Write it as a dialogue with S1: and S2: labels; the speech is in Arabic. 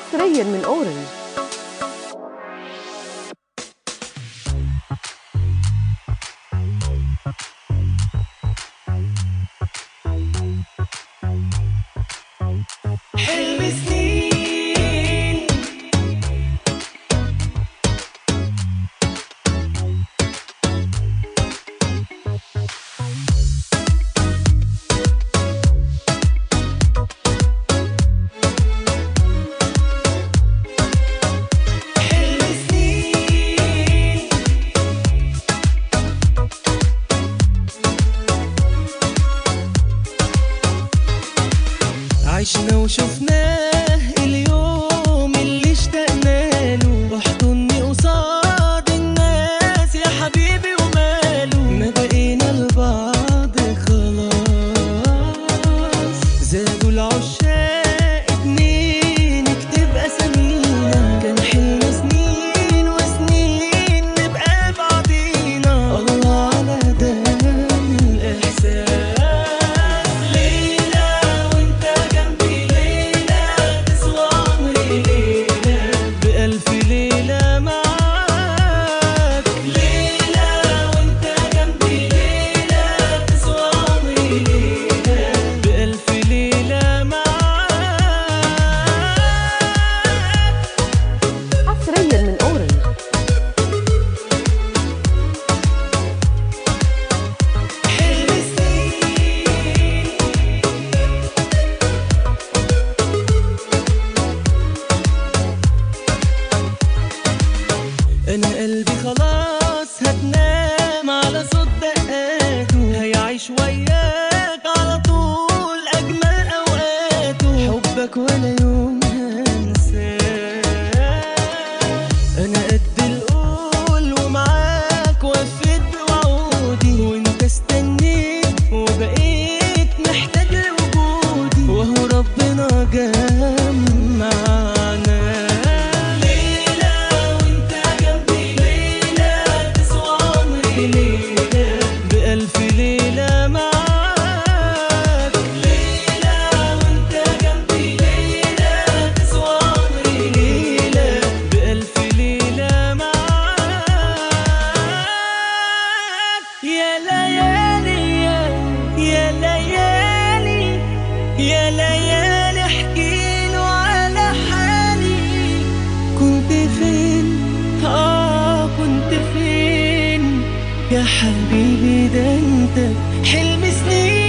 S1: حصريا من أورنج.
S2: حلم سنين عشنا وشفناه اليوم اللي اشتقنا له، احضني قصاد الناس يا حبيبي وماله، ما بقينا لبعض خلاص، زادوا العشاق اتنين نكتب اسامينا، كان حلم سنين وسنين نبقى بعضينا، الله على ده الاحساس. أنا قلبي خلاص هتنام على صوت دقاته، هيعيش وياك على طول أجمل أوقاته، حبك ولا يوم هنساه، أنا قد القول ومعاك وفيت بوعودي، وأنت استنيت وبقيت محتاج لوجودي، وهو ربنا جمعنا. بألف ليلة معاك، ليلة وانت جنبي، ليلة تسوى عمري، ليلة بألف ليلة معاك. يا ليالي يا ليالي يا ليالي احكيله على حالي، كنت فين كنت فين يا حبيبي، ده انت حلم سنين.